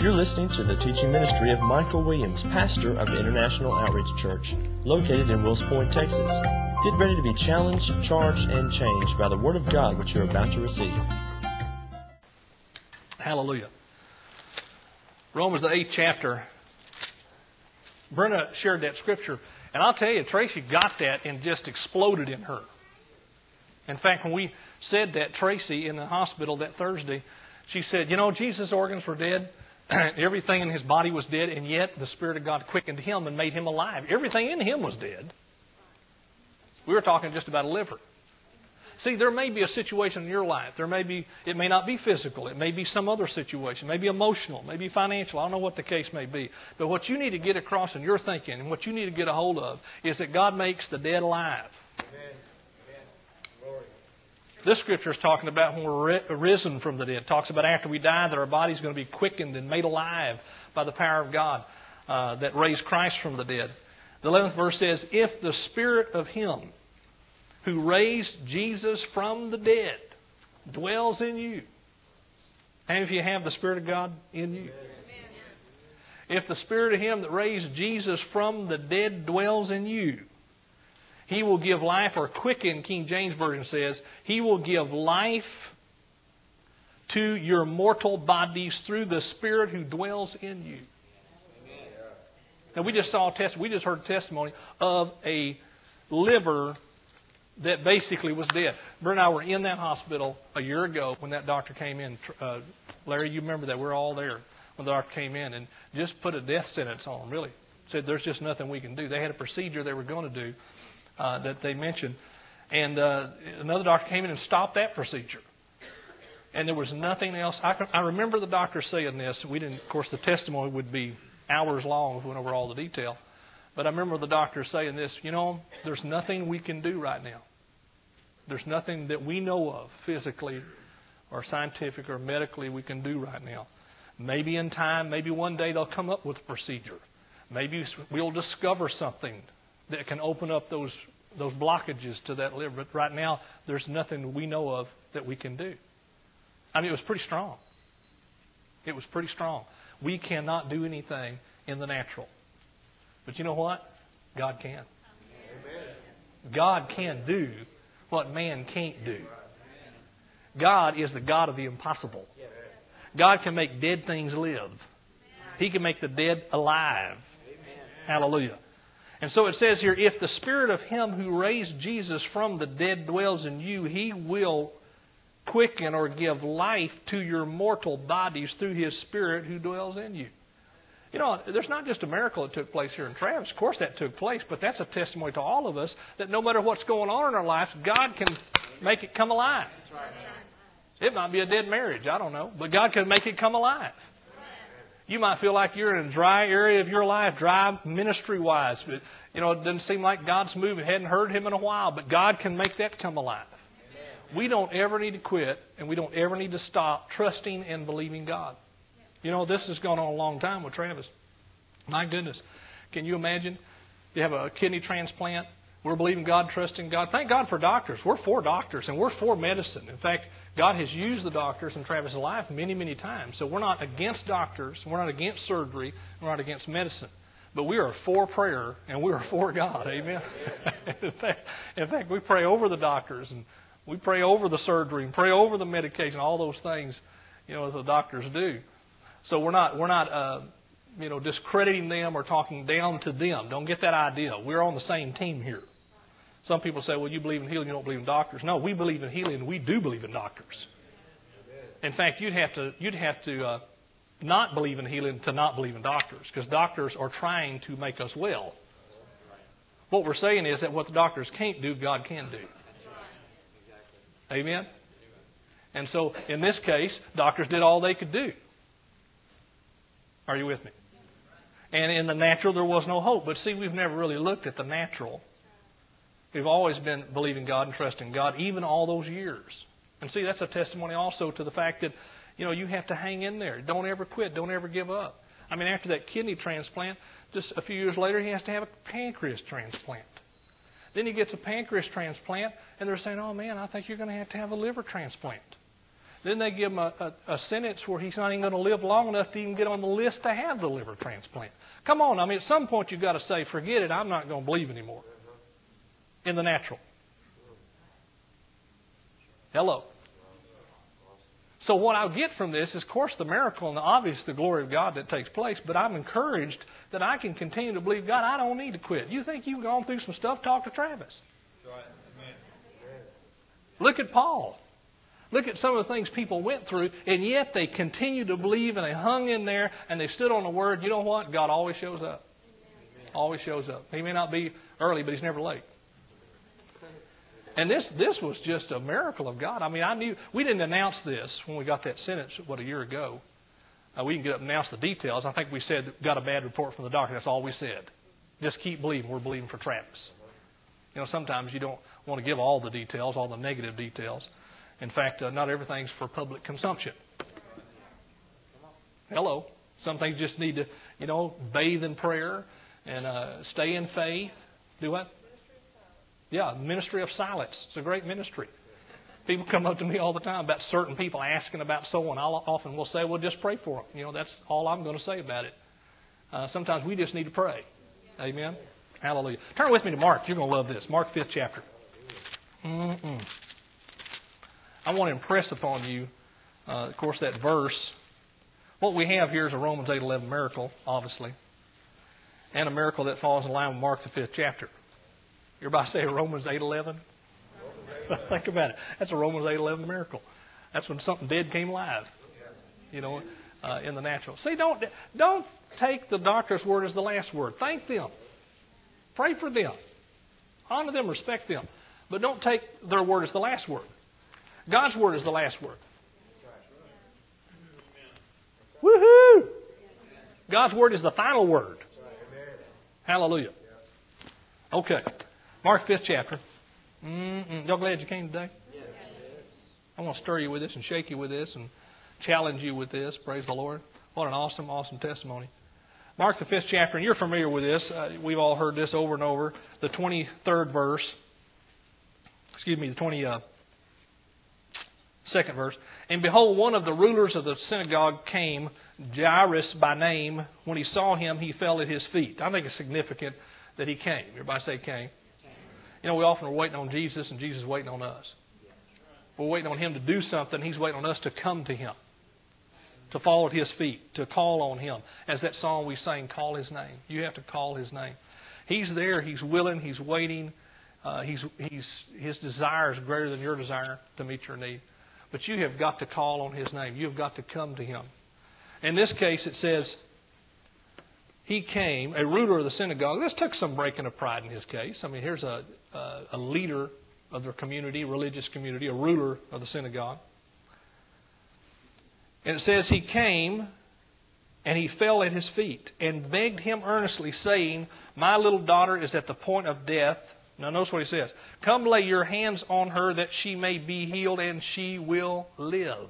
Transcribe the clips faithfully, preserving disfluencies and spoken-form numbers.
You're listening to the teaching ministry of Michael Williams, pastor of the International Outreach Church, located in Wills Point, Texas. Get ready to be challenged, charged, and changed by the Word of God which you're about to receive. Hallelujah. Romans, the eighth chapter. Brenna shared that scripture, and I'll tell you, Tracy got that and just exploded in her. In fact, when we said that, Tracy in the hospital that Thursday, she said, you know, Jesus' organs were dead. Everything in his body was dead, and yet the Spirit of God quickened him and made him alive. Everything in him was dead. We were talking just about a liver. See, there may be a situation in your life. There may be, it may not be physical. It may be some other situation. Maybe emotional. Maybe financial. I don't know what the case may be. But what you need to get across in your thinking and what you need to get a hold of is that God makes the dead alive. Amen. Amen. Glory. This scripture is talking about when we're risen from the dead. It talks about after we die that our body's going to be quickened and made alive by the power of God uh, that raised Christ from the dead. The eleventh verse says, if the Spirit of Him who raised Jesus from the dead dwells in you. And if you have the Spirit of God in you. If the Spirit of Him that raised Jesus from the dead dwells in you, He will give life, or quicken, King James Version says, He will give life to your mortal bodies through the Spirit who dwells in you. Now we just saw a test, we just heard a testimony of a liver that basically was dead. Bert and I were in that hospital a year ago when that doctor came in. Uh, Larry, you remember that. We were all there when the doctor came in and just put a death sentence on him, really. Said there's just nothing we can do. They had a procedure they were going to do uh, that they mentioned. And uh, another doctor came in and stopped that procedure. And there was nothing else. I, can, I remember the doctor saying this. We didn't, of course, the testimony would be hours long if we went over all the detail. But I remember the doctor saying this, you know, there's nothing we can do right now. There's nothing that we know of physically or scientific or medically we can do right now. Maybe in time, maybe one day they'll come up with a procedure. Maybe we'll discover something that can open up those those blockages to that liver. But right now, there's nothing we know of that we can do. I mean, it was pretty strong. It was pretty strong. We cannot do anything in the natural. But you know what? God can. Amen. God can do what man can't do. God is the God of the impossible. God can make dead things live. He can make the dead alive. Hallelujah. And so it says here, if the Spirit of Him who raised Jesus from the dead dwells in you, He will quicken or give life to your mortal bodies through His Spirit who dwells in you. You know, there's not just a miracle that took place here in Travis. Of course that took place, but that's a testimony to all of us that no matter what's going on in our lives, God can make it come alive. It might be a dead marriage, I don't know, but God can make it come alive. You might feel like you're in a dry area of your life, dry ministry-wise, but you know, it doesn't seem like God's moving. Hadn't heard Him in a while, but God can make that come alive. We don't ever need to quit, and we don't ever need to stop trusting and believing God. You know, this has gone on a long time with Travis. My goodness. Can you imagine? You have a kidney transplant. We're believing God, trusting God. Thank God for doctors. We're for doctors, and we're for medicine. In fact, God has used the doctors in Travis' life many, many times. So we're not against doctors. We're not against surgery. We're not against medicine. But we are for prayer, and we are for God. Amen? in, fact, in fact, we pray over the doctors, and we pray over the surgery, and pray over the medication, all those things, you know, as the doctors do. So we're not we're not uh, you know discrediting them or talking down to them. Don't get that idea. We're on the same team here. Some people say, "Well, you believe in healing, you don't believe in doctors." No, we believe in healing, and we do believe in doctors. In fact, you'd have to you'd have to uh, not believe in healing to not believe in doctors, because doctors are trying to make us well. What we're saying is that what the doctors can't do, God can do. Amen. And so, in this case, doctors did all they could do. Are you with me? And in the natural, there was no hope. But see, we've never really looked at the natural. We've always been believing God and trusting God, even all those years. And see, that's a testimony also to the fact that, you know, you have to hang in there. Don't ever quit. Don't ever give up. I mean, after that kidney transplant, just a few years later, he has to have a pancreas transplant. Then he gets a pancreas transplant, and they're saying, oh, man, I think you're going to have to have a liver transplant. Then they give him a, a, a sentence where he's not even going to live long enough to even get on the list to have the liver transplant. Come on, I mean, at some point you've got to say, forget it, I'm not going to believe anymore. In the natural. Hello. So what I get from this is, of course, the miracle and the obvious, the glory of God that takes place, but I'm encouraged that I can continue to believe God. I don't need to quit. You think you've gone through some stuff? Talk to Travis. Look at Paul. Look at some of the things people went through, and yet they continued to believe, and they hung in there, and they stood on the Word. You know what? God always shows up. Always shows up. He may not be early, but He's never late. And this this was just a miracle of God. I mean, I knew we didn't announce this when we got that sentence, what, a year ago. Uh, we didn't get up and announce the details. I think we said got a bad report from the doctor. That's all we said. Just keep believing. We're believing for Travis. You know, sometimes you don't want to give all the details, all the negative details. In fact, uh, not everything's for public consumption. Hello. Some things just need to, you know, bathe in prayer and uh, stay in faith. Do what? Yeah, ministry of silence. It's a great ministry. People come up to me all the time about certain people asking about someone. I often will say, well, just pray for them. You know, that's all I'm going to say about it. Uh, sometimes we just need to pray. Amen. Hallelujah. Turn with me to Mark. You're going to love this. Mark fifth chapter. Mm-mm. I want to impress upon you, uh, of course, that verse. What we have here is a Romans eight eleven miracle, obviously, and a miracle that falls in line with Mark the fifth chapter. Everybody say Romans eight eleven? Think about it. That's a Romans eight eleven miracle. That's when something dead came alive, you know, uh, in the natural. See, don't don't take the doctor's word as the last word. Thank them. Pray for them. Honor them, respect them. But don't take their word as the last word. God's word is the last word. Woohoo! God's word is the final word. Hallelujah. Okay. Mark fifth chapter. Mm-mm. Y'all glad you came today? I want to stir you with this and shake you with this and challenge you with this. Praise the Lord. What an awesome, awesome testimony. Mark the fifth chapter, and you're familiar with this. Uh, we've all heard this over and over. The twenty-third verse. Excuse me, the twenty-second verse. And behold, one of the rulers of the synagogue came, Jairus by name. When he saw him, he fell at his feet. I think it's significant that he came. Everybody say came. You know, we often are waiting on Jesus, and Jesus is waiting on us. We're waiting on Him to do something. He's waiting on us to come to Him, to fall at His feet, to call on Him. As that song we sang, call His name. You have to call His name. He's there. He's willing. He's waiting. Uh, he's, he's, his desire is greater than your desire to meet your need. But you have got to call on His name. You have got to come to Him. In this case, it says, he came, a ruler of the synagogue. This took some breaking of pride in his case. I mean, here's a, a, a leader of their community, religious community, a ruler of the synagogue. And it says he came and he fell at his feet and begged him earnestly, saying, my little daughter is at the point of death. Now notice what he says. Come lay your hands on her that she may be healed and she will live.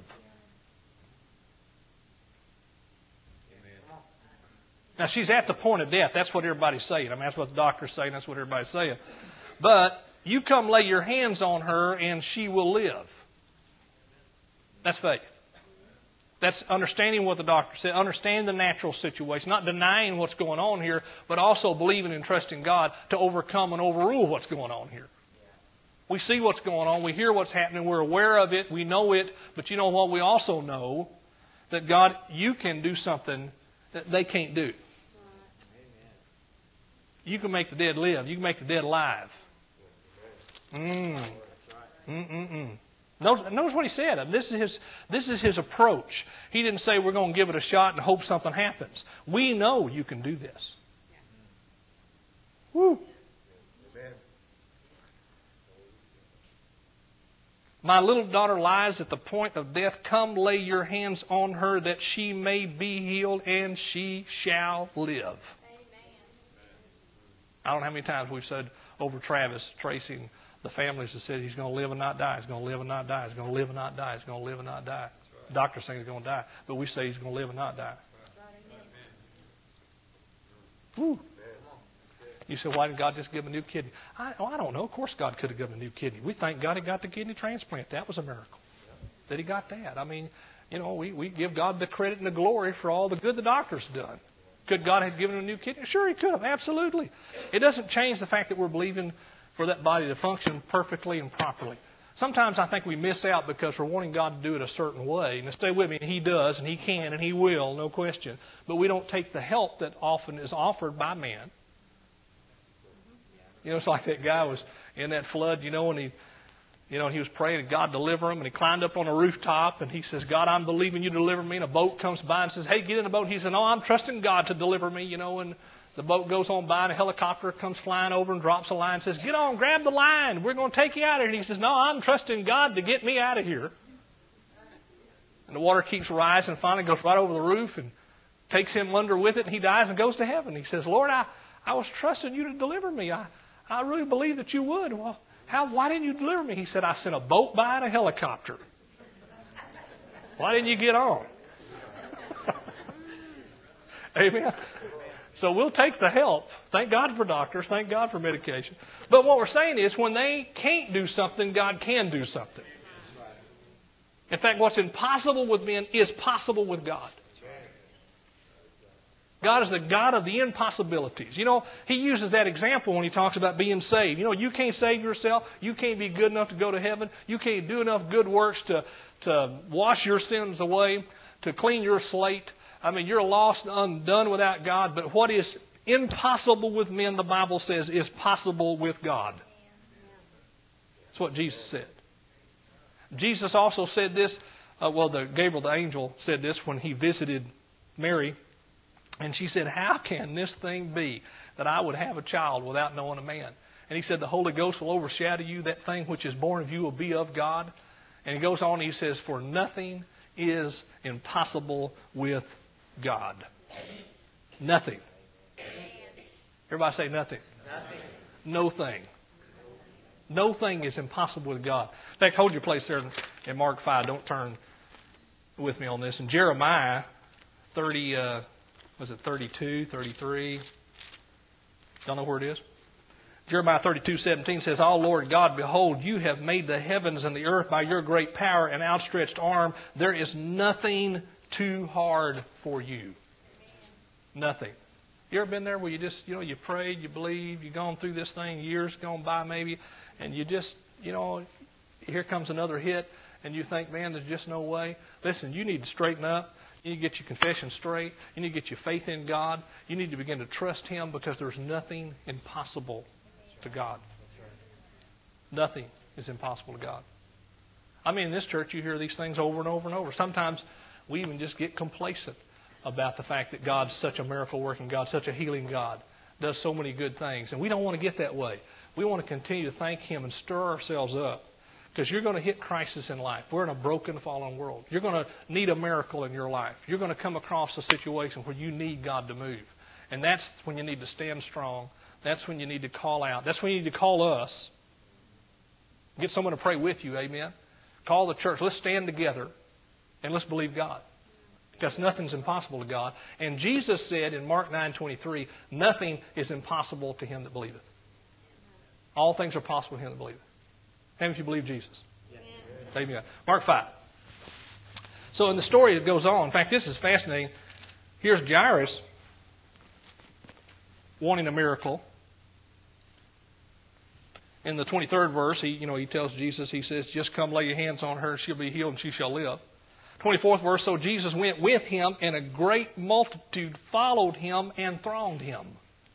Now, she's at the point of death. That's what everybody's saying. I mean, that's what the doctor's saying. That's what everybody's saying. But you come lay your hands on her and she will live. That's faith. That's understanding what the doctor said, understanding the natural situation, not denying what's going on here, but also believing and trusting God to overcome and overrule what's going on here. We see what's going on. We hear what's happening. We're aware of it. We know it. But you know what? We also know that, God, you can do something that they can't do. You can make the dead live. You can make the dead alive. Mm. Mm-mm-mm. Notice, notice what he said. This is his, this is his approach. He didn't say we're going to give it a shot and hope something happens. We know you can do this. Woo. My little daughter lies at the point of death. Come lay your hands on her that she may be healed and she shall live. I don't know how many times we've said over Travis, tracing the families that said he's going to live and not die. He's going to live and not die. He's going to live and not die. He's going to live and not die. The doctor's saying he's going to die, but we say he's going to live and not die. Woo. You say, why didn't God just give him a new kidney? I, oh, I don't know. Of course God could have given him a new kidney. We thank God he got the kidney transplant. That was a miracle. that he got that. I mean, you know, we, we give God the credit and the glory for all the good the doctor's done. Could God have given him a new kidney? Sure, he could have. Absolutely. It doesn't change the fact that we're believing for that body to function perfectly and properly. Sometimes I think we miss out because we're wanting God to do it a certain way. And stay with me, and he does, and he can, and he will, no question. But we don't take the help that often is offered by man. You know, it's like that guy was in that flood, you know, and he, you know, he was praying and God deliver him, and he climbed up on a rooftop, and he says, God, I'm believing you to deliver me. And a boat comes by and says, hey, get in the boat. And he said, no, I'm trusting God to deliver me, you know, and the boat goes on by, and a helicopter comes flying over and drops a line and says, get on, grab the line. We're going to take you out of here. And he says, no, I'm trusting God to get me out of here. And the water keeps rising and finally goes right over the roof and takes him under with it, and he dies and goes to heaven. He says, Lord, I, I was trusting you to deliver me. I, I really believe that you would. Well, how, why didn't you deliver me? He said, I sent a boat by and a helicopter. Why didn't you get on? Amen. So we'll take the help. Thank God for doctors. Thank God for medication. But what we're saying is when they can't do something, God can do something. In fact, what's impossible with men is possible with God. God is the God of the impossibilities. You know, he uses that example when he talks about being saved. You know, you can't save yourself. You can't be good enough to go to heaven. You can't do enough good works to, to wash your sins away, to clean your slate. I mean, you're lost and undone without God. But what is impossible with men, the Bible says, is possible with God. That's what Jesus said. Jesus also said this. Uh, well, the Gabriel, the angel, said this when he visited Mary. And she said, how can this thing be that I would have a child without knowing a man? And he said, the Holy Ghost will overshadow you. That thing which is born of you will be of God. And he goes on and he says, for nothing is impossible with God. Nothing. Everybody say nothing. Nothing. No thing. No thing is impossible with God. In fact, hold your place there in Mark five. Don't turn with me on this. In Jeremiah thirty, uh, was it thirty-two, thirty-three? Y'all know where it is? Jeremiah thirty-two, seventeen says, O Lord God, behold, you have made the heavens and the earth by your great power and outstretched arm. There is nothing too hard for you. Nothing. You ever been there where you just, you know, you prayed, you believed, you've gone through this thing, years gone by maybe, and you just, you know, here comes another hit, and you think, man, there's just no way. Listen, you need to straighten up. You need to get your confession straight. You need to get your faith in God. You need to begin to trust Him because there's nothing impossible to God. Nothing is impossible to God. I mean, in this church, you hear these things over and over and over. Sometimes we even just get complacent about the fact that God's such a miracle-working God, such a healing God, does so many good things. And we don't want to get that way. We want to continue to thank Him and stir ourselves up because you're going to hit crisis in life. We're in a broken, fallen world. You're going to need a miracle in your life. You're going to come across a situation where you need God to move. And that's when you need to stand strong. That's when you need to call out. That's when you need to call us. Get someone to pray with you, amen? Call the church. Let's stand together and let's believe God. Because nothing's impossible to God. And Jesus said in Mark nine twenty-three, nothing is impossible to him that believeth. All things are possible to him that believeth. How many of you believe Jesus? Yes. Amen. Mark five. So in the story it goes on. In fact, this is fascinating. Here's Jairus wanting a miracle. In the twenty-third verse, he, you know, he tells Jesus, he says, just come lay your hands on her, she'll be healed and she shall live. twenty-fourth verse, so Jesus went with him, and a great multitude followed him and thronged him.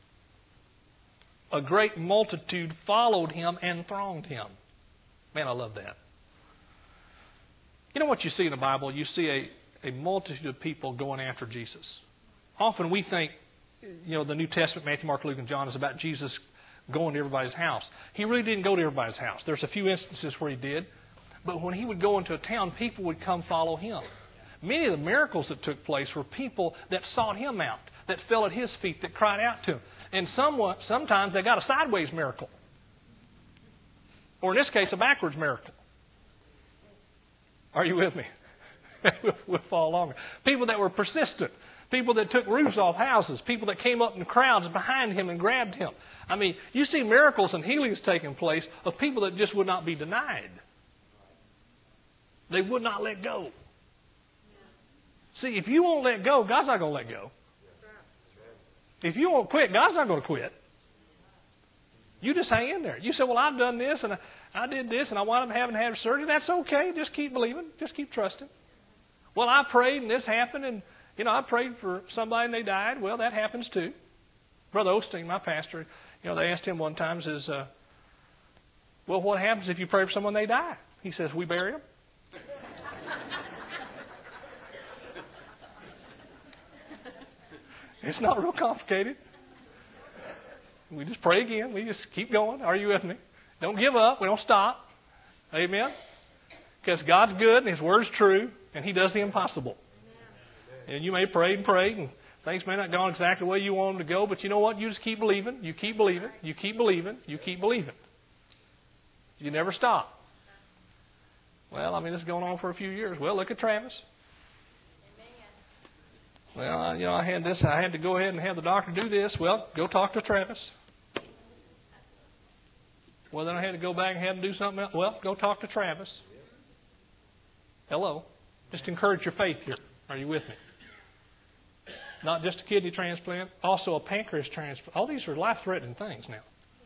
A great multitude followed him and thronged him. Man, I love that. You know what you see in the Bible? You see a, a multitude of people going after Jesus. Often we think, you know, the New Testament, Matthew, Mark, Luke, and John, is about Jesus going to everybody's house. He really didn't go to everybody's house. There's a few instances where he did. But when he would go into a town, people would come follow him. Many of the miracles that took place were people that sought him out, that fell at his feet, that cried out to him. And somewhat, sometimes they got a sideways miracle. Or in this case, a backwards miracle. Are you with me? we'll, we'll follow along. People that were persistent. People that took roofs off houses. People that came up in crowds behind him and grabbed him. I mean, you see miracles and healings taking place of people that just would not be denied. They would not let go. See, if you won't let go, God's not going to let go. If you won't quit, God's not going to quit. You just hang in there. You say, well, I've done this, and I, I did this, and I wound up having to have surgery. That's okay. Just keep believing. Just keep trusting. Well, I prayed, and this happened, and, you know, I prayed for somebody, and they died. Well, that happens, too. Brother Osteen, my pastor, you know, they asked him one time, says, uh, well, what happens if you pray for someone, they die? He says, we bury them. It's not real complicated. We just pray again. We just keep going. Are you with me? Don't give up. We don't stop. Amen? Because God's good and His Word's true, and He does the impossible. And you may pray and pray, and things may not go exactly the way you want them to go, but you know what? You just keep believing. You keep believing. You keep believing. You keep believing. You never stop. Well, I mean, this is going on for a few years. Well, look at Travis. Well, I, you know, I had this. I had to go ahead and have the doctor do this. Well, go talk to Travis. Well, then I had to go back and have him do something else. Well, go talk to Travis. Hello. Just encourage your faith here. Are you with me? Not just a kidney transplant, also a pancreas transplant. All these are life-threatening things now.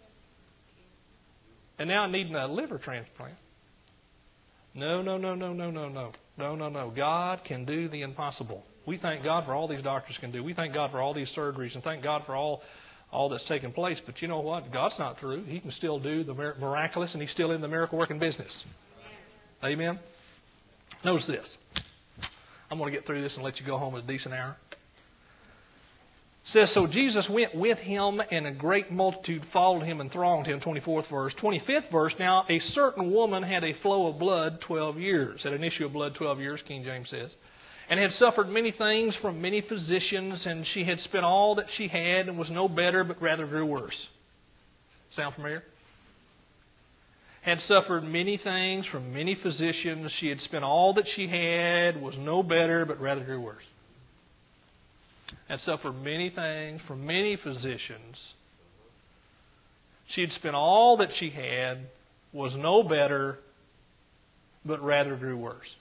And now I'm needing a liver transplant. No, no, no, no, no, no, no. No, no, no. God can do the impossible. We thank God for all these doctors can do. We thank God for all these surgeries and thank God for all, all that's taken place. But you know what? God's not through. He can still do the miraculous, and He's still in the miracle-working business. Amen? Notice this. I'm going to get through this and let you go home in a decent hour. It says, so Jesus went with him, and a great multitude followed him and thronged him. twenty-fourth verse. twenty-fifth verse, now a certain woman had a flow of blood twelve years. Had an issue of blood twelve years, King James says. And had suffered many things from many physicians, and she had spent all that she had and was no better, but rather grew worse. Sound familiar? Had suffered many things from many physicians. She had spent all that she had, was no better, but rather grew worse. Had suffered many things from many physicians. She had spent all that she had, was no better, but rather grew worse.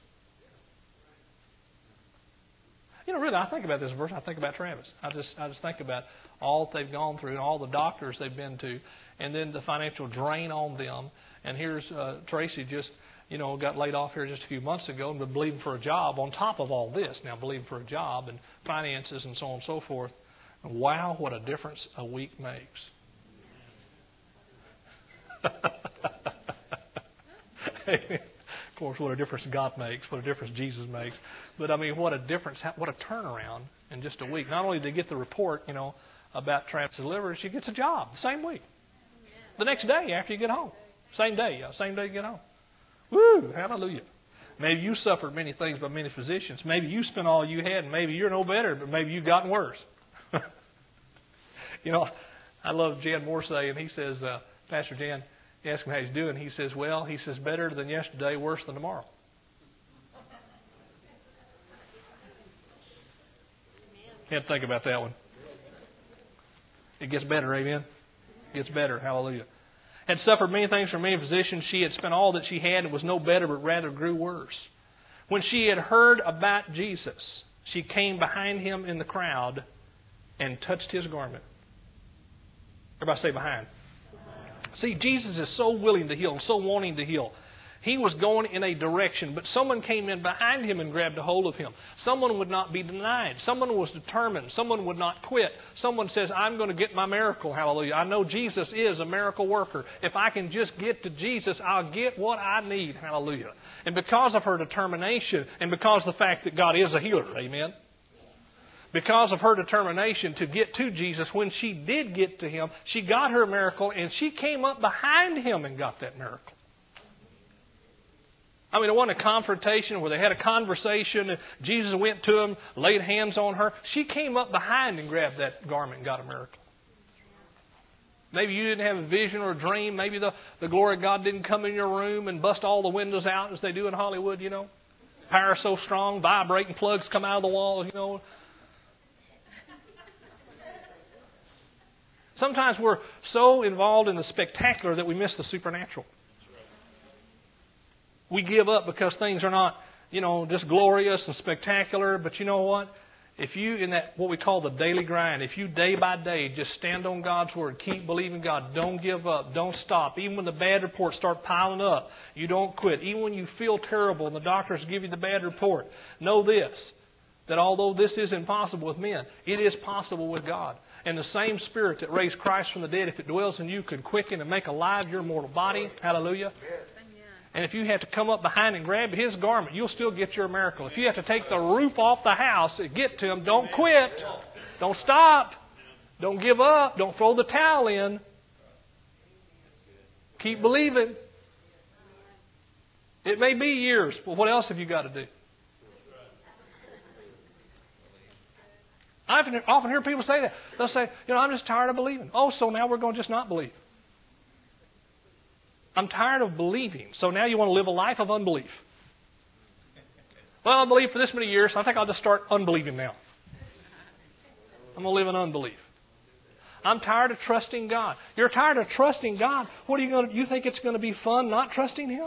You know, really, I think about this verse, I think about Travis. I just I just think about all that they've gone through and all the doctors they've been to, and then the financial drain on them. And here's uh, Tracy just, you know, got laid off here just a few months ago and been believing for a job on top of all this. Now, believing for a job and finances and so on and so forth. And wow, what a difference a week makes. Amen. Of course, what a difference God makes, what a difference Jesus makes. But, I mean, what a difference, what a turnaround in just a week. Not only did they get the report, you know, about Travis's liver, she gets a job the same week. The next day after you get home. Same day, yeah, same day you get home. Woo, hallelujah. Maybe you suffered many things by many physicians. Maybe you spent all you had, and maybe you're no better, but maybe you've gotten worse. You know, I love Jan Morsay, and he says, uh, Pastor Jan, you ask him how he's doing. He says, well, he says, better than yesterday, worse than tomorrow. You have to think about that one. It gets better, amen? It gets better, hallelujah. Had suffered many things from many physicians. She had spent all that she had and was no better, but rather grew worse. When she had heard about Jesus, she came behind him in the crowd and touched his garment. Everybody say behind. See, Jesus is so willing to heal, so wanting to heal. He was going in a direction, but someone came in behind him and grabbed a hold of him. Someone would not be denied. Someone was determined. Someone would not quit. Someone says, I'm going to get my miracle. Hallelujah. I know Jesus is a miracle worker. If I can just get to Jesus, I'll get what I need. Hallelujah. And because of her determination and because of the fact that God is a healer, amen, because of her determination to get to Jesus, when she did get to him, she got her miracle and she came up behind him and got that miracle. I mean, it wasn't a confrontation where they had a conversation and Jesus went to him, laid hands on her. She came up behind and grabbed that garment and got a miracle. Maybe you didn't have a vision or a dream. Maybe the, the glory of God didn't come in your room and bust all the windows out as they do in Hollywood, you know. Power so strong, vibrating plugs come out of the walls, you know. Sometimes we're so involved in the spectacular that we miss the supernatural. We give up because things are not, you know, just glorious and spectacular. But you know what? If you, in that what we call the daily grind, if you day by day just stand on God's Word, keep believing God, don't give up, don't stop. Even when the bad reports start piling up, you don't quit. Even when you feel terrible and the doctors give you the bad report, know this, that although this is impossible with men, it is possible with God. And the same Spirit that raised Christ from the dead, if it dwells in you, can quicken and make alive your mortal body. Hallelujah. And if you have to come up behind and grab His garment, you'll still get your miracle. If you have to take the roof off the house to get to Him, don't quit. Don't stop. Don't give up. Don't throw the towel in. Keep believing. It may be years, but what else have you got to do? I often, often hear people say that. They'll say, you know, I'm just tired of believing. Oh, so now we're going to just not believe. I'm tired of believing. So now you want to live a life of unbelief. Well, I believed for this many years, so I think I'll just start unbelieving now. I'm going to live in unbelief. I'm tired of trusting God. You're tired of trusting God. What are you going to, you think it's going to be fun not trusting Him?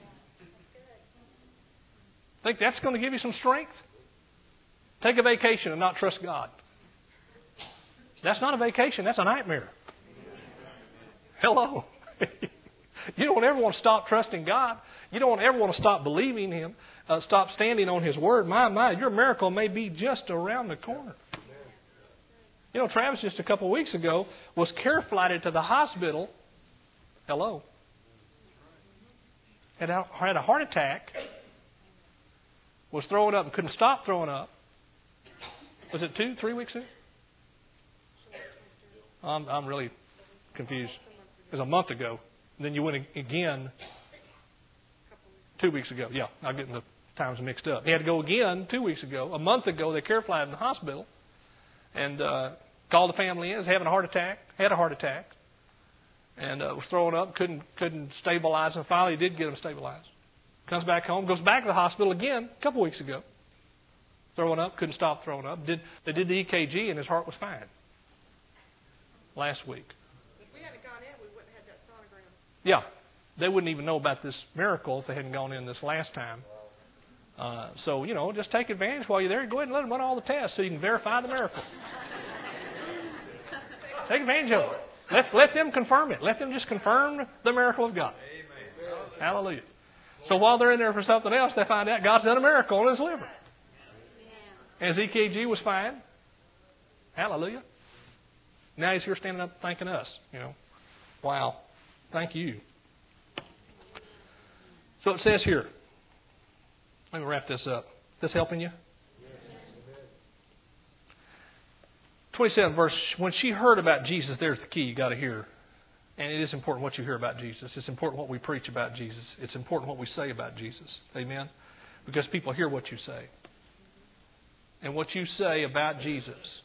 Think that's going to give you some strength? Take a vacation and not trust God. That's not a vacation. That's a nightmare. Hello. You don't ever want to stop trusting God. You don't ever want to stop believing Him, uh, stop standing on His Word. My, my, your miracle may be just around the corner. You know, Travis just a couple of weeks ago was care flighted to the hospital. Hello. Had a, had a heart attack. Was throwing up and couldn't stop throwing up. Was it two, three weeks ago? I'm, I'm really confused. It was a month ago. And then you went again two weeks ago. Yeah, I'm getting the times mixed up. He had to go again two weeks ago. A month ago, they care flighted in the hospital and uh, called the family in. Was having a heart attack. Had a heart attack. And uh, was throwing up. Couldn't couldn't stabilize. And finally, did get him stabilized. Comes back home. Goes back to the hospital again a couple weeks ago. Throwing up. Couldn't stop throwing up. Did They did the E K G and his heart was fine. Last week. If we hadn't gone in, we wouldn't have had that sonogram. Yeah. They wouldn't even know about this miracle if they hadn't gone in this last time. Uh, so, you know, just take advantage while you're there. Go ahead and let them run all the tests so you can verify the miracle. Take advantage of it. Let, let them confirm it. Let them just confirm the miracle of God. Amen. Hallelujah. So while they're in there for something else, they find out God's done a miracle on his liver. And his E K G was fine. Hallelujah. Now he's here standing up thanking us. You know, wow. Thank you. So it says here. Let me wrap this up. This helping you? twenty-seven verse. When she heard about Jesus, there's the key you got to hear. And it is important what you hear about Jesus. It's important what we preach about Jesus. It's important what we say about Jesus. Amen? Because people hear what you say. And what you say about Jesus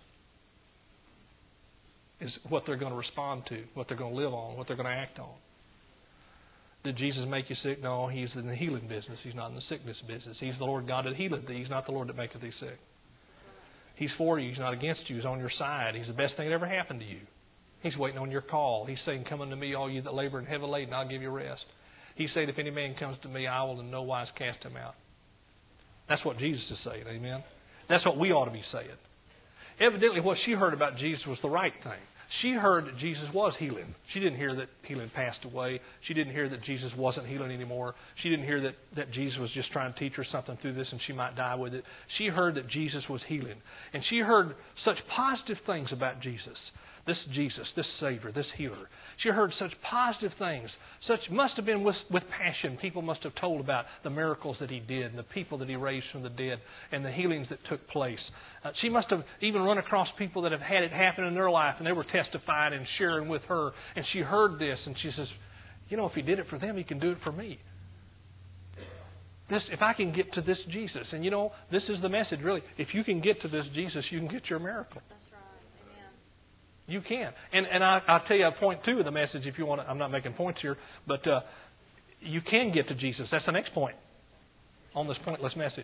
is what they're going to respond to, what they're going to live on, what they're going to act on. Did Jesus make you sick? No, He's in the healing business. He's not in the sickness business. He's the Lord God that healeth thee. He's not the Lord that maketh thee sick. He's for you. He's not against you. He's on your side. He's the best thing that ever happened to you. He's waiting on your call. He's saying, come unto me, all you that labor and heavy laden, I'll give you rest. He said, if any man comes to me, I will in no wise cast him out. That's what Jesus is saying. Amen? That's what we ought to be saying. Evidently, what she heard about Jesus was the right thing. She heard that Jesus was healing. She didn't hear that healing passed away. She didn't hear that Jesus wasn't healing anymore. She didn't hear that, that Jesus was just trying to teach her something through this and she might die with it. She heard that Jesus was healing. And she heard such positive things about Jesus. This Jesus, this Savior, this healer. She heard such positive things. Such must have been with, with passion. People must have told about the miracles that He did and the people that He raised from the dead and the healings that took place. Uh, she must have even run across people that have had it happen in their life and they were testifying and sharing with her. And she heard this and she says, you know, if He did it for them, He can do it for me. This, if I can get to this Jesus. And you know, this is the message really. If you can get to this Jesus, you can get your miracle. You can. And and I, I'll tell you a point two of the message if you want to. I'm not making points here, but uh, you can get to Jesus. That's the next point on this pointless message.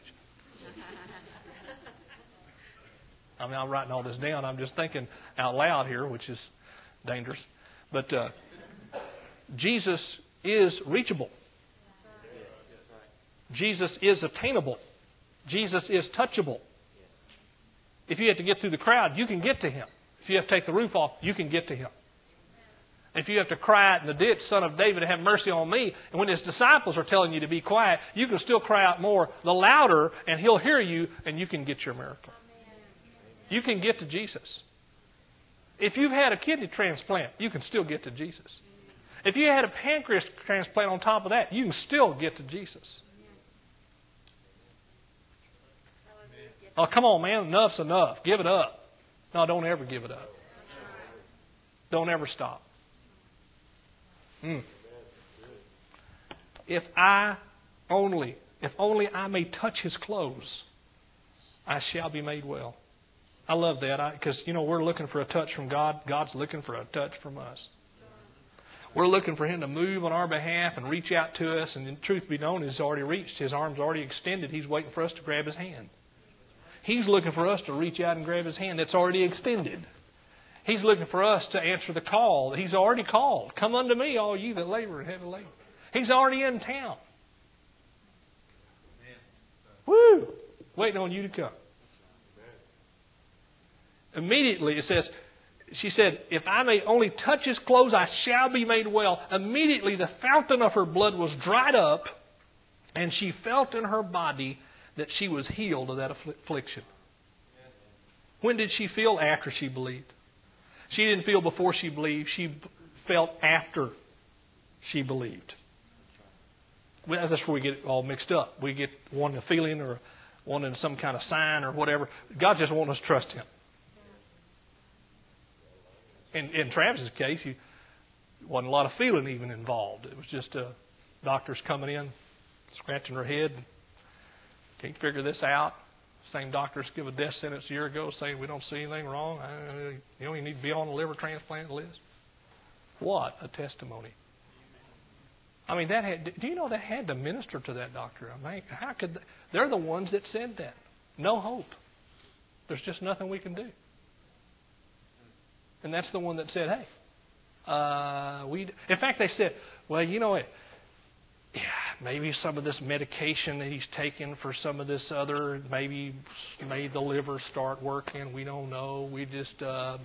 I mean, I'm writing all this down. I'm just thinking out loud here, which is dangerous. But uh, Jesus is reachable. Jesus is attainable. Jesus is touchable. If you have to get through the crowd, you can get to him. If you have to take the roof off, you can get to him. If you have to cry out in the ditch, Son of David, have mercy on me, and when his disciples are telling you to be quiet, you can still cry out more, the louder, and he'll hear you, and you can get your miracle. You can get to Jesus. If you've had a kidney transplant, you can still get to Jesus. If you had a pancreas transplant on top of that, you can still get to Jesus. Oh, come on, man. Enough's enough. Give it up. No, don't ever give it up. Don't ever stop. Mm. If I only, if only I may touch his clothes, I shall be made well. I love that because, you know, we're looking for a touch from God. God's looking for a touch from us. We're looking for him to move on our behalf and reach out to us. And the truth be known, he's already reached. His arm's already extended. He's waiting for us to grab his hand. He's looking for us to reach out and grab his hand that's already extended. He's looking for us to answer the call. He's already called. Come unto me, all ye that labor and heavy laden. He's already in town. Woo! Waiting on you to come. Immediately it says, she said, if I may only touch his clothes, I shall be made well. Immediately the fountain of her blood was dried up, and she felt in her body that she was healed of that affliction. When did she feel? After she believed. She didn't feel before she believed. She felt after she believed. Well, that's where we get all mixed up. We get wanting a feeling or wanting some kind of sign or whatever. God just wants us to trust him. In, in Travis's case, there wasn't a lot of feeling even involved. It was just uh, doctors coming in, scratching her head. Can't figure this out. Same doctors give a death sentence a year ago saying we don't see anything wrong. I, you know, you need to be on the liver transplant list. What a testimony. I mean, that had, do you know that had to minister to that doctor? I mean, how could they, they're the ones that said that. No hope. There's just nothing we can do. And that's the one that said, hey, uh, we. In fact, they said, well, you know what? Yeah, maybe some of this medication that he's taking for some of this other, maybe made the liver start working. We don't know. We just. Uh...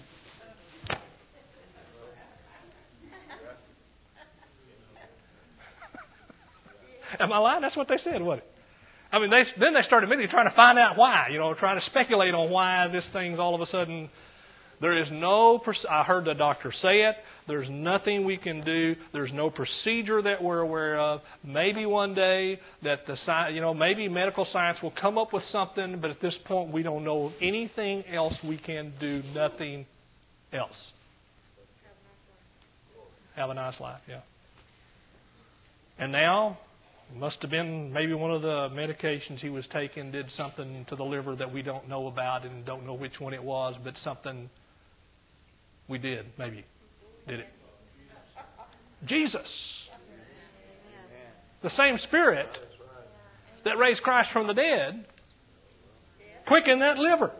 Am I lying? That's what they said, wasn't it? I mean, they, then they started immediately trying to find out why, you know, trying to speculate on why this thing's all of a sudden. There is no, I heard the doctor say it, there's nothing we can do, there's no procedure that we're aware of. Maybe one day that the science, you know, maybe medical science will come up with something, but at this point we don't know anything else we can do, nothing else. Have a nice life, yeah. And now, it must have been maybe one of the medications he was taking did something to the liver that we don't know about and don't know which one it was, but something we did, maybe. Did it? Jesus. The same Spirit that raised Christ from the dead quickened that liver.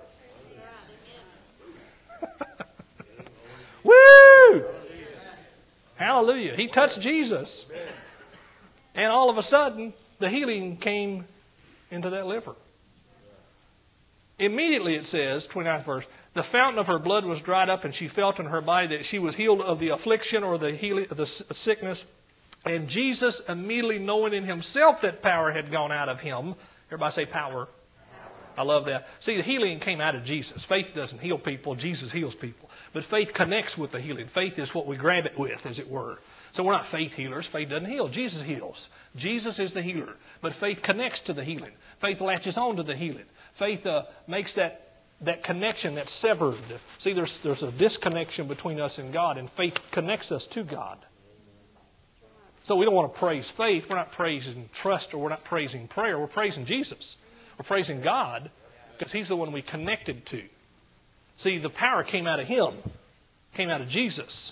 Woo! Hallelujah. He touched Jesus. And all of a sudden, the healing came into that liver. Immediately it says, twenty-ninth verse, the fountain of her blood was dried up, and she felt in her body that she was healed of the affliction or the healing of the sickness. And Jesus, immediately knowing in himself that power had gone out of him, everybody say power. I love that. See, the healing came out of Jesus. Faith doesn't heal people. Jesus heals people. But faith connects with the healing. Faith is what we grab it with, as it were. So we're not faith healers. Faith doesn't heal. Jesus heals. Jesus is the healer. But faith connects to the healing. Faith latches on to the healing. Faith uh, makes that that connection that's severed. See, there's there's a disconnection between us and God, and faith connects us to God. So we don't want to praise faith. We're not praising trust, or we're not praising prayer. We're praising Jesus. We're praising God because he's the one we connected to. See, the power came out of him, came out of Jesus.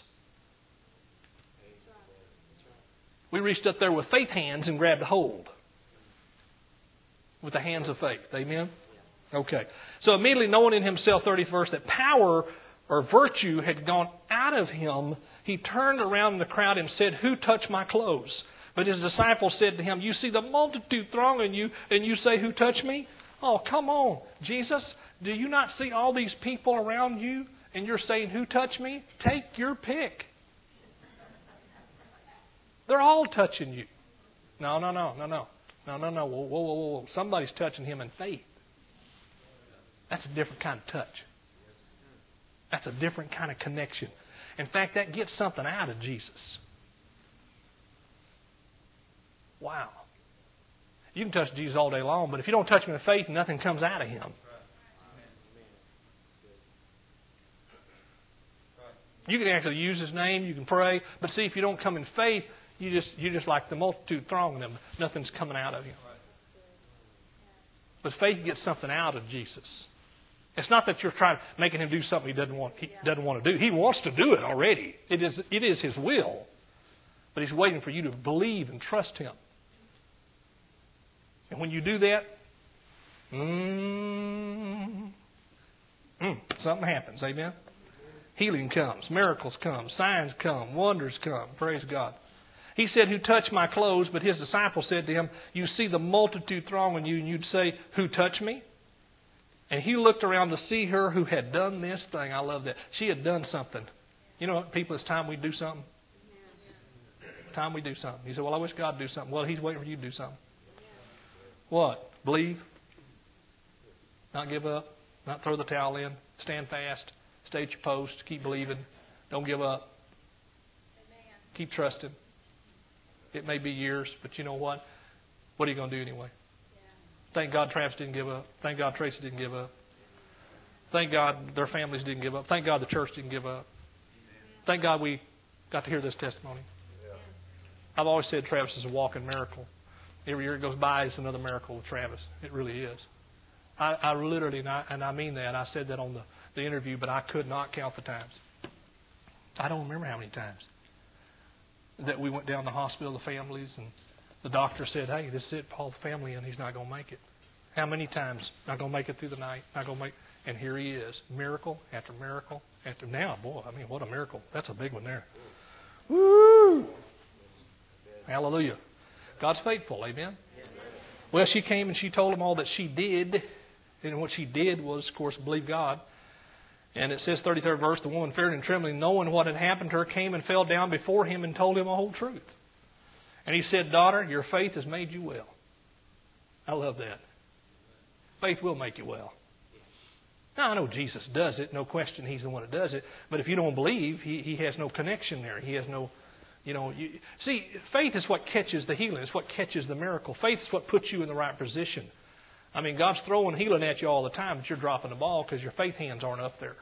We reached up there with faith hands and grabbed a hold with the hands of faith. Amen? Okay. So immediately knowing in himself, thirtieth verse, that power or virtue had gone out of him, he turned around in the crowd and said, who touched my clothes? But his disciples said to him, you see the multitude thronging you, and you say, who touched me? Oh, come on, Jesus, do you not see all these people around you, and you're saying, who touched me? Take your pick. They're all touching you. No, no, no, no, no. No, no, no. Whoa, whoa, whoa, whoa. Somebody's touching him in faith. That's a different kind of touch. That's a different kind of connection. In fact, that gets something out of Jesus. Wow. You can touch Jesus all day long, but if you don't touch him in faith, nothing comes out of him. You can actually use his name, you can pray, but see, if you don't come in faith, you just you're just like the multitude thronging them. Nothing's coming out of him. But faith gets something out of Jesus. It's not that you're trying making him do something he doesn't want he doesn't want to do. He wants to do it already. It is it is his will. But he's waiting for you to believe and trust him. And when you do that, mm, mm, something happens. Amen? Healing comes, miracles come, signs come, wonders come. Praise God. He said, who touched my clothes? But his disciples said to him, you see the multitude thronging you, and you'd say, who touched me? And he looked around to see her who had done this thing. I love that. She had done something. You know what, people, it's time we do something. Time we do something. You say, well, I wish God would do something. Well, he's waiting for you to do something. What? Believe. Not give up. Not throw the towel in. Stand fast. Stay at your post. Keep believing. Don't give up. Keep trusting. It may be years, but you know what? What are you going to do anyway? Thank God Travis didn't give up. Thank God Tracy didn't give up. Thank God their families didn't give up. Thank God the church didn't give up. Thank God we got to hear this testimony. I've always said Travis is a walking miracle. Every year it goes by, it's another miracle with Travis. It really is. I, I literally, and I, and I mean that, I said that on the, the interview, but I could not count the times. I don't remember how many times that we went down to the hospital, the families, and the doctor said, hey, this is it, Paul, the family, and he's not going to make it. How many times? Not going to make it through the night, not going to make and here he is, miracle after miracle after. Now, boy, I mean, what a miracle. That's a big one there. Woo! Hallelujah. God's faithful, amen? Well, she came and she told him all that she did, and what she did was, of course, believe God. And it says, thirty-third verse, the woman feared and trembling, knowing what had happened to her, came and fell down before him and told him the whole truth. And he said, daughter, your faith has made you well. I love that. Faith will make you well. Now, I know Jesus does it. No question he's the one that does it. But if you don't believe, he, he has no connection there. He has no, you know. You, see, faith is what catches the healing. It's what catches the miracle. Faith is what puts you in the right position. I mean, God's throwing healing at you all the time, but you're dropping the ball because your faith hands aren't up there.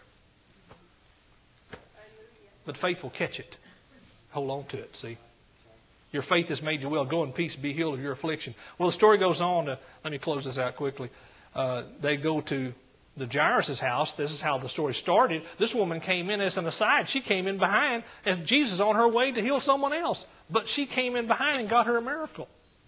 But faith will catch it. Hold on to it, see. Your faith has made you well. Go in peace and be healed of your affliction. Well, the story goes on. To, let me close this out quickly. Uh, they go to the Jairus' house. This is how the story started. This woman came in as an aside. She came in behind as Jesus on her way to heal someone else. But she came in behind and got her a miracle.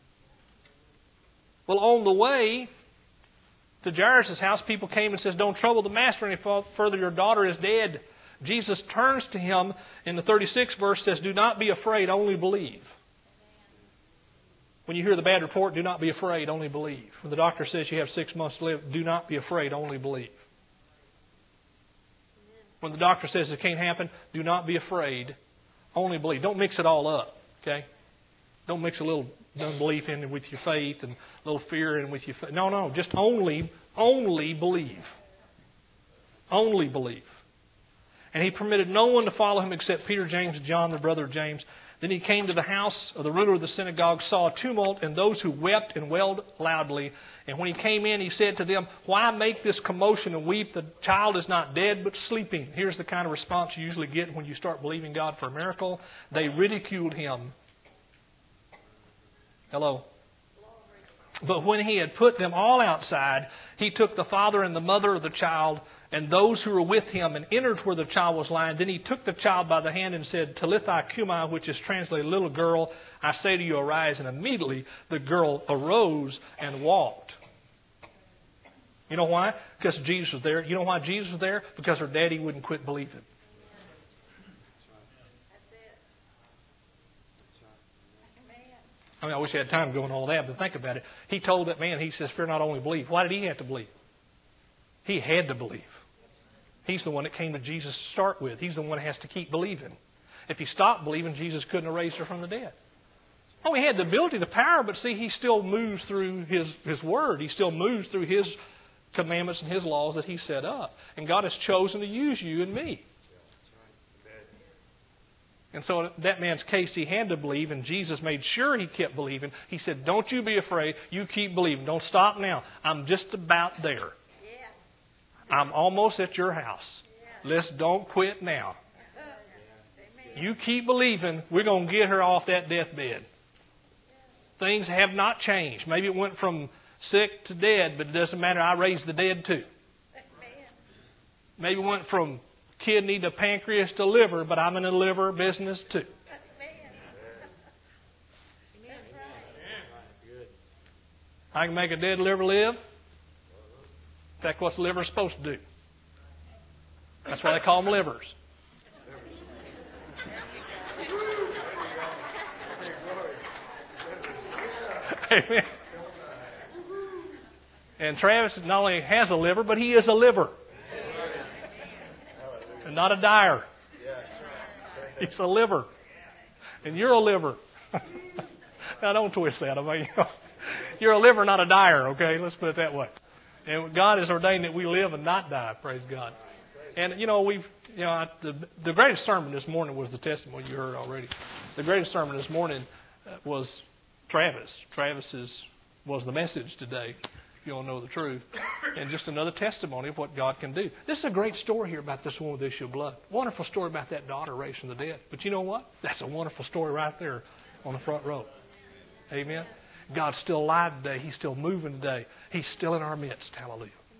Well, on the way to Jairus' house, people came and says, don't trouble the master any further. Your daughter is dead. Jesus turns to him in the thirty-sixth verse, says, do not be afraid, only believe. When you hear the bad report, do not be afraid, only believe. When the doctor says you have six months to live, do not be afraid, only believe. When the doctor says it can't happen, do not be afraid, only believe. Don't mix it all up, okay? Don't mix a little unbelief in with your faith and a little fear in with your faith. No, no, just only, only believe. Only believe. And he permitted no one to follow him except Peter, James, and John, the brother of James. Then he came to the house of the ruler of the synagogue, saw a tumult, and those who wept and wailed loudly. And when he came in, he said to them, why make this commotion and weep? The child is not dead, but sleeping. Here's the kind of response you usually get when you start believing God for a miracle. They ridiculed him. Hello. But when he had put them all outside, he took the father and the mother of the child and those who were with him and entered where the child was lying. Then he took the child by the hand and said, Talitha cumi, which is translated, little girl, I say to you, arise. And immediately the girl arose and walked. You know why? Because Jesus was there. You know why Jesus was there? Because her daddy wouldn't quit believing. I mean, I wish I had time to go into all that, but think about it. He told that man, he says, fear not, only believe. Why did he have to believe? He had to believe. He's the one that came to Jesus to start with. He's the one that has to keep believing. If he stopped believing, Jesus couldn't have raised her from the dead. Oh, he had the ability, the power, but see, he still moves through his, his word. He still moves through his commandments and his laws that he set up. And God has chosen to use you and me. And so in that man's case, he had to believe, and Jesus made sure he kept believing. He said, don't you be afraid. You keep believing. Don't stop now. I'm just about there. I'm almost at your house. Let's don't quit now. You keep believing. We're going to get her off that deathbed. Things have not changed. Maybe it went from sick to dead, but it doesn't matter. I raised the dead too. Maybe it went from kidney to pancreas to liver, but I'm in the liver business too. I can make a dead liver live. In fact, what's the liver supposed to do? That's why they call them livers. Amen. And Travis not only has a liver, but he is a liver. And not a dyer. He's a liver. And you're a liver. Now, don't twist that. I mean, you're a liver, not a dyer, okay? Let's put it that way. And God has ordained that we live and not die, praise God. And, you know, we've, you know, the, the greatest sermon this morning was the testimony you heard already. The greatest sermon this morning was Travis. Travis's was the message today, if you want to know the truth. And just another testimony of what God can do. This is a great story here about this woman with the issue of blood. Wonderful story about that daughter raised from the dead. But you know what? That's a wonderful story right there on the front row. Amen. God's still alive today. He's still moving today. He's still in our midst. Hallelujah.